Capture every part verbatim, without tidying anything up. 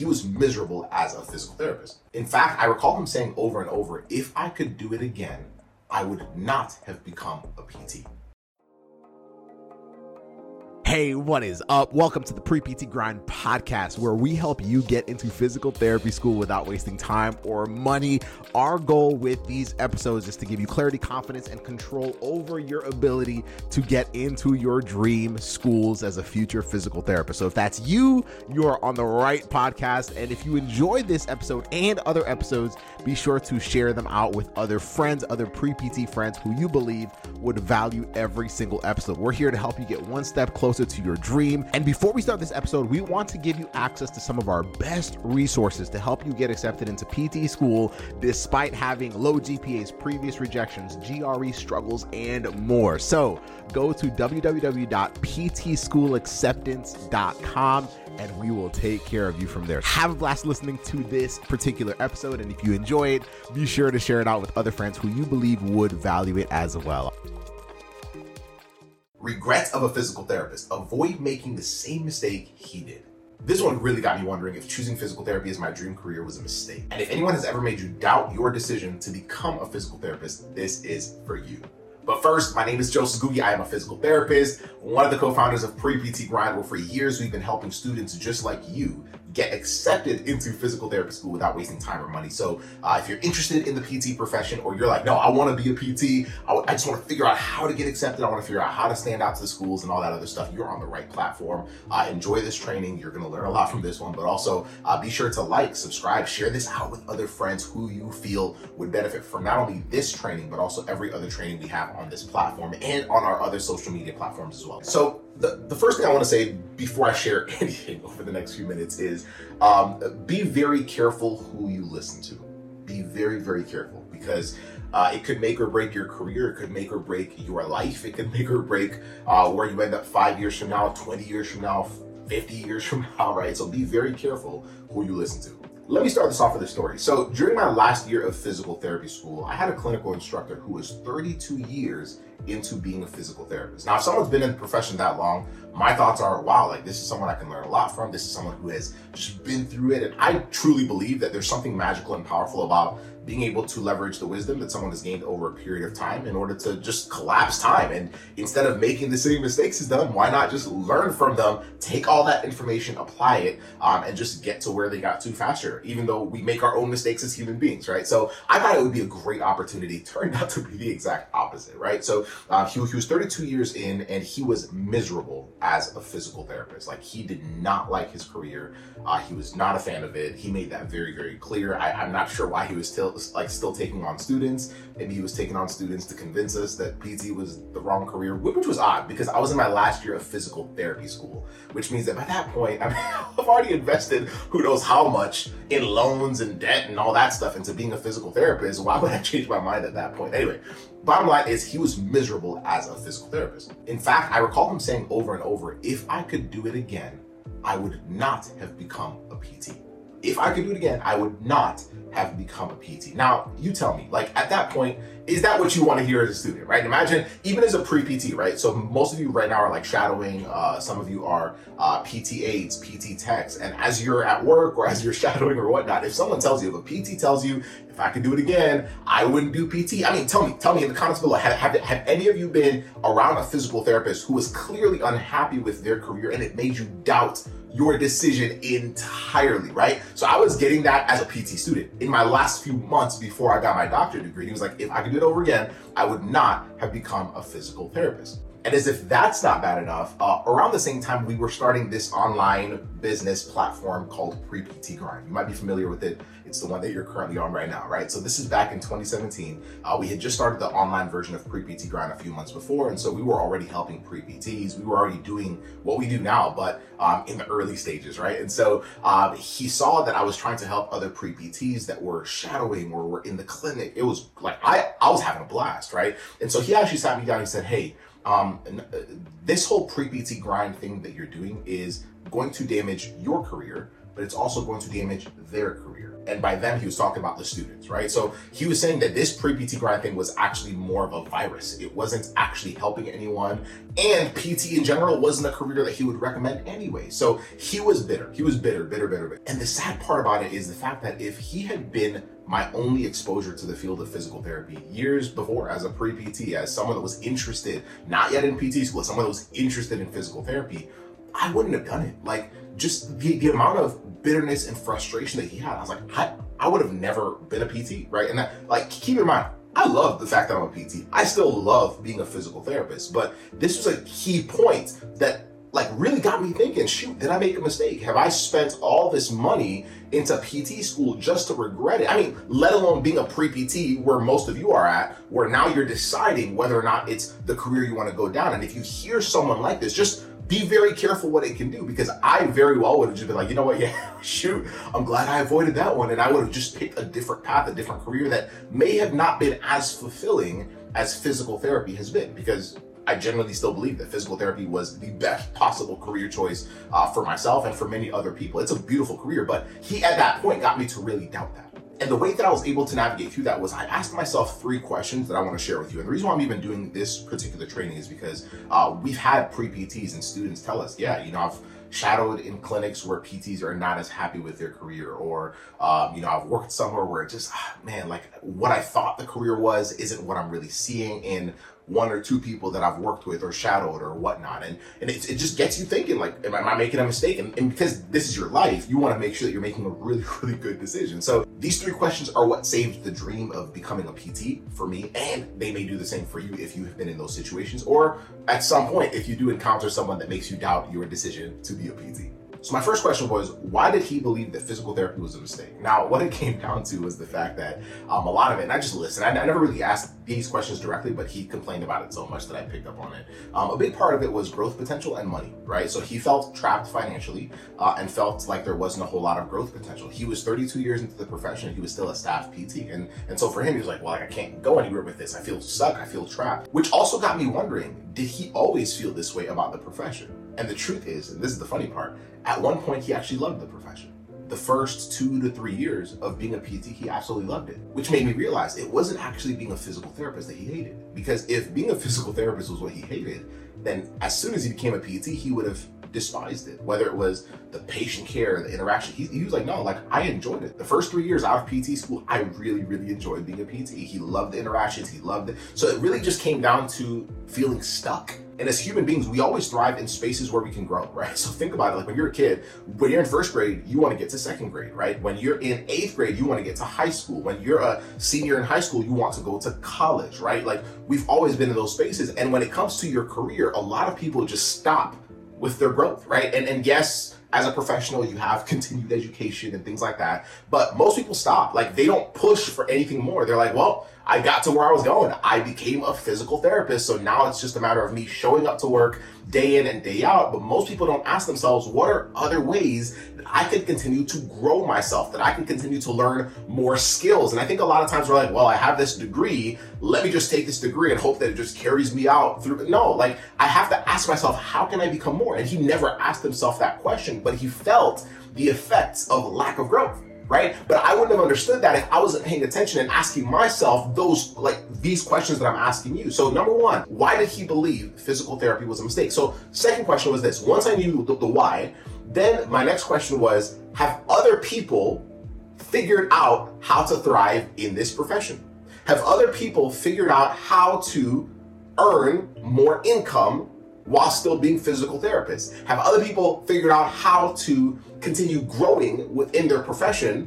He was miserable as a physical therapist. In fact, I recall him saying over and over, if I could do it again, I would not have become a P T. Hey, what is up? Welcome to the Pre-P T Grind podcast, where we help you get into physical therapy school without wasting time or money. Our goal with these episodes is to give you clarity, confidence, and control over your ability to get into your dream schools as a future physical therapist. So if that's you, you are on the right podcast. And if you enjoyed this episode and other episodes, be sure to share them out with other friends, other pre-P T friends who you believe would value every single episode. We're here to help you get one step closer to your dream. And before we start this episode, we want to give you access to some of our best resources to help you get accepted into P T school despite having low G P As, previous rejections, G R E struggles, and more. So go to w w w dot p t school acceptance dot com and we will take care of you from there. Have a blast listening to this particular episode, and if you enjoy it, be sure to share it out with other friends who you believe would value it as well. Regrets of a physical therapist. Avoid making the same mistake he did. This one really got me wondering if choosing physical therapy as my dream career was a mistake. And if anyone has ever made you doubt your decision to become a physical therapist, this is for you. But first, my name is Joseph Googie. I am a physical therapist, one of the co-founders of Pre-P T Grind, where for years we've been helping students just like you get accepted into physical therapy school without wasting time or money. So uh, if you're interested in the P T profession, or you're like, no, I want to be a P T, I, I just want to figure out how to get accepted, I want to figure out how to stand out to the schools and all that other stuff, you're on the right platform. Uh, enjoy this training. You're going to learn a lot from this one, but also uh, be sure to like, subscribe, share this out with other friends who you feel would benefit from not only this training, but also every other training we have on this platform and on our other social media platforms as well. So the, the first thing I want to say before I share anything over the next few minutes is um, be very careful who you listen to. Be very, very careful, because uh, it could make or break your career. It could make or break your life. It could make or break uh, where you end up five years from now, twenty years from now, fifty years from now, right? So be very careful who you listen to. Let me start this off with a story. So during my last year of physical therapy school, I had a clinical instructor who was thirty-two years into being a physical therapist. Now, if someone's been in the profession that long, my thoughts are, wow, like this is someone I can learn a lot from. This is someone who has just been through it. And I truly believe that there's something magical and powerful about being able to leverage the wisdom that someone has gained over a period of time in order to just collapse time. And instead of making the same mistakes as them, why not just learn from them, take all that information, apply it, um, and just get to where they got to faster, even though we make our own mistakes as human beings, right? So I thought it would be a great opportunity. Turned out to be the exact opposite, right? So uh, he, he was thirty-two years in, and he was miserable as a physical therapist. Like, he did not like his career. Uh, he was not a fan of it. He made that very, very clear. I, I'm not sure why he was still like still taking on students. Maybe he was taking on students to convince us that P T was the wrong career, which was odd because I was in my last year of physical therapy school, which means that by that point, I mean, I've already invested who knows how much in loans and debt and all that stuff into being a physical therapist. Why would I change my mind at that point? Anyway, bottom line is he was miserable as a physical therapist. In fact, I recall him saying over and over, if I could do it again, I would not have become a P T. If I could do it again, I would not have become a P T. Now, you tell me, like at that point, is that what you want to hear as a student, right? Imagine, even as a pre-P T, right? So most of you right now are like shadowing, uh, some of you are uh, P T aides, P T techs, and as you're at work or as you're shadowing or whatnot, if someone tells you, if a P T tells you, if I could do it again, I wouldn't do P T. I mean, tell me, tell me in the comments below, have, have, have any of you been around a physical therapist who was clearly unhappy with their career and it made you doubt your decision entirely, right? So I was getting that as a P T student in my last few months before I got my doctorate degree. He was like, if I could do it over again, I would not have become a physical therapist. And as if that's not bad enough, uh, around the same time, we were starting this online business platform called Pre-P T Grind. You might be familiar with it. It's the one that you're currently on right now, right? So this is back in twenty seventeen. Uh, we had just started the online version of Pre-P T Grind a few months before. And so we were already helping pre-P Ts. We were already doing what we do now, but um, in the early stages, right? And so um, he saw that I was trying to help other pre-P Ts that were shadowing or were in the clinic. It was like, I, I was having a blast, right? And so he actually sat me down and said, hey, Um, this whole pre-P T grind thing that you're doing is going to damage your career, but it's also going to damage their career. And by them, he was talking about the students, right? So he was saying that this pre-P T grind thing was actually more of a virus. It wasn't actually helping anyone. And P T in general wasn't a career that he would recommend anyway. So he was bitter. He was bitter, bitter, bitter, bitter. And the sad part about it is the fact that if he had been my only exposure to the field of physical therapy years before as a pre-P T, as someone that was interested, not yet in P T school, someone that was interested in physical therapy, I wouldn't have done it. Like, just the, the amount of bitterness and frustration that he had, I was like, I, I would have never been a P T, right? And that, like, keep in mind, I love the fact that I'm a P T. I still love being a physical therapist, but this was a key point that like really got me thinking, shoot, did I make a mistake? Have I spent all this money into P T school just to regret it? I mean, let alone being a pre-P T where most of you are at, where now you're deciding whether or not it's the career you want to go down. And if you hear someone like this, just be very careful what it can do, because I very well would have just been like, you know what, yeah, shoot, I'm glad I avoided that one. And I would have just picked a different path, a different career that may have not been as fulfilling as physical therapy has been, because I genuinely still believe that physical therapy was the best possible career choice uh, for myself and for many other people. It's a beautiful career, but he at that point got me to really doubt that. And the way that I was able to navigate through that was I asked myself three questions that I want to share with you. And the reason why I'm even doing this particular training is because uh, we've had pre-P Ts and students tell us, yeah, you know, I've shadowed in clinics where P Ts are not as happy with their career, or, um, you know, I've worked somewhere where it just, ah, man, like what I thought the career was isn't what I'm really seeing in one or two people that I've worked with or shadowed or whatnot. And, and it, it just gets you thinking, like, am I making a mistake? And, and because this is your life, you want to make sure that you're making a really, really good decision. So these three questions are what saved the dream of becoming a P T for me. And they may do the same for you if you have been in those situations, or at some point, if you do encounter someone that makes you doubt your decision to be a P T. So my first question was, why did he believe that physical therapy was a mistake? Now, what it came down to was the fact that um, a lot of it, and I just listened, I, I never really asked these questions directly, but he complained about it so much that I picked up on it. Um, a big part of it was growth potential and money, right? So he felt trapped financially uh, and felt like there wasn't a whole lot of growth potential. He was thirty-two years into the profession, he was still a staff P T. And, and so for him, he was like, well, like, I can't go anywhere with this. I feel stuck, I feel trapped. Which also got me wondering, did he always feel this way about the profession? And the truth is, and this is the funny part, at one point he actually loved the profession. The first two to three years of being a P T, he absolutely loved it, which made me realize it wasn't actually being a physical therapist that he hated. Because if being a physical therapist was what he hated, then as soon as he became a P T, he would have despised it. Whether it was the patient care, the interaction, he, he was like, no, like I enjoyed it. The first three years out of P T school, I really, really enjoyed being a P T. He loved the interactions, he loved it. So it really just came down to feeling stuck. And as human beings, we always thrive in spaces where we can grow, right? So think about it, like when you're a kid, when you're in first grade, you want to get to second grade, right? When you're in eighth grade, you want to get to high school. When you're a senior in high school, you want to go to college, right? Like we've always been in those spaces. And when it comes to your career, a lot of people just stop with their growth, right? And, and yes, as a professional, you have continued education and things like that, but most people stop. Like they don't push for anything more. They're like, well, I got to where I was going. I became a physical therapist. So now it's just a matter of me showing up to work day in and day out. But most people don't ask themselves, what are other ways that I can continue to grow myself, that I can continue to learn more skills? And I think a lot of times we're like, well, I have this degree. Let me just take this degree and hope that it just carries me out through. No, like I have to ask myself, how can I become more? And he never asked himself that question, but he felt the effects of lack of growth. Right? But I wouldn't have understood that if I wasn't paying attention and asking myself those, like these questions that I'm asking you. So number one, why did he believe physical therapy was a mistake? So second question was this: once I knew the, the why, then my next question was, have other people figured out how to thrive in this profession? Have other people figured out how to earn more income while still being physical therapists? Have other people figured out how to continue growing within their profession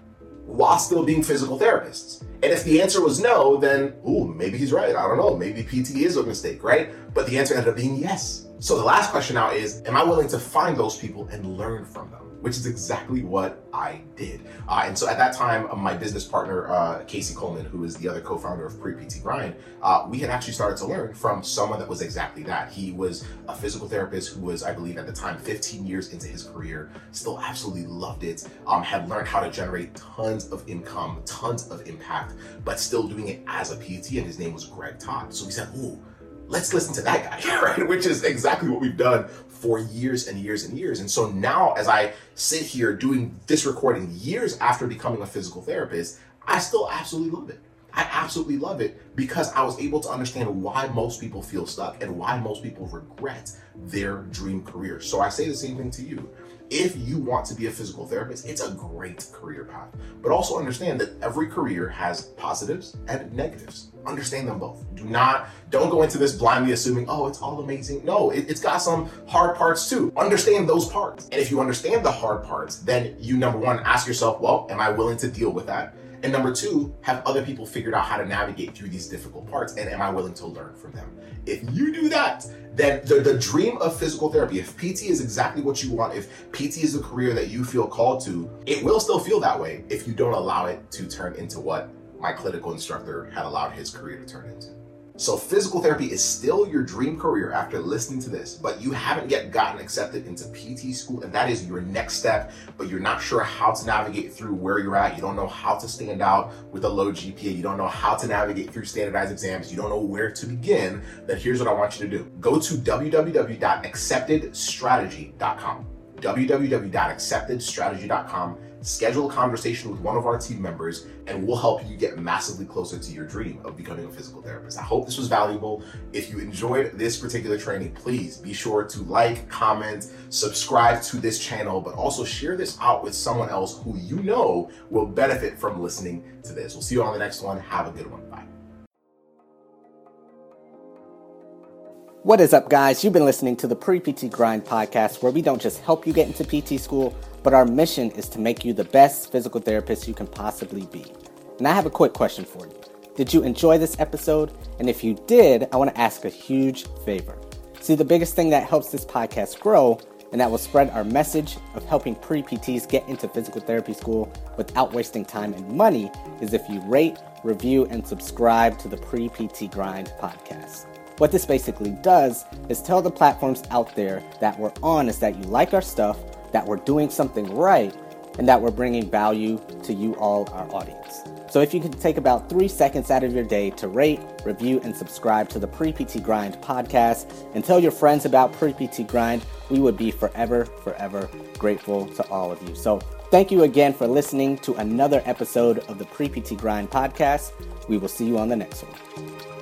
while still being physical therapists? And if the answer was no, then, ooh, maybe he's right. I don't know. Maybe P T is a mistake, right? But the answer ended up being yes. So the last question now is, am I willing to find those people and learn from them? Which is exactly what I did. Uh, and so at that time, my business partner, uh, Casey Coleman, who is the other co-founder of Pre-P T Grind, uh, we had actually started to learn from someone that was exactly that. He was a physical therapist who was, I believe at the time, fifteen years into his career, still absolutely loved it, um, had learned how to generate tons of income, tons of impact, but still doing it as a P T, and his name was Greg Todd. So we said, ooh, let's listen to that guy, right? Which is exactly what we've done for years and years and years. And so now as I sit here doing this recording years after becoming a physical therapist, I still absolutely love it. I absolutely love it because I was able to understand why most people feel stuck and why most people regret their dream career. So I say the same thing to you. If you want to be a physical therapist, it's a great career path, but also understand that every career has positives and negatives. Understand them both. Do not, don't go into this blindly assuming, oh, it's all amazing. No, it, it's got some hard parts too. Understand those parts. And if you understand the hard parts, then you, number one, ask yourself, well, am I willing to deal with that? And number two, have other people figured out how to navigate through these difficult parts, and am I willing to learn from them? If you do that, then the, the dream of physical therapy, if P T is exactly what you want, if P T is a career that you feel called to, it will still feel that way if you don't allow it to turn into what my clinical instructor had allowed his career to turn into. So physical therapy is still your dream career after listening to this, but you haven't yet gotten accepted into P T school, and that is your next step, but you're not sure how to navigate through where you're at. You don't know how to stand out with a low G P A. You don't know how to navigate through standardized exams. You don't know where to begin. Then here's what I want you to do. Go to w w w dot accepted strategy dot com. w w w dot accepted strategy dot com. Schedule a conversation with one of our team members, and we'll help you get massively closer to your dream of becoming a physical therapist. I hope this was valuable. If you enjoyed this particular training, please be sure to like, comment, subscribe to this channel, but also share this out with someone else who you know will benefit from listening to this. We'll see you on the next one. Have a good one. Bye. What is up, guys? You've been listening to the Pre-P T Grind podcast, where we don't just help you get into P T school, but our mission is to make you the best physical therapist you can possibly be. And I have a quick question for you. Did you enjoy this episode? And if you did, I want to ask a huge favor. See, the biggest thing that helps this podcast grow and that will spread our message of helping pre-P Ts get into physical therapy school without wasting time and money is if you rate, review, and subscribe to the Pre-P T Grind podcast. What this basically does is tell the platforms out there that we're on is that you like our stuff, that we're doing something right, and that we're bringing value to you all, our audience. So if you could take about three seconds out of your day to rate, review, and subscribe to the Pre-P T Grind podcast and tell your friends about Pre-P T Grind, we would be forever, forever grateful to all of you. So thank you again for listening to another episode of the Pre-P T Grind podcast. We will see you on the next one.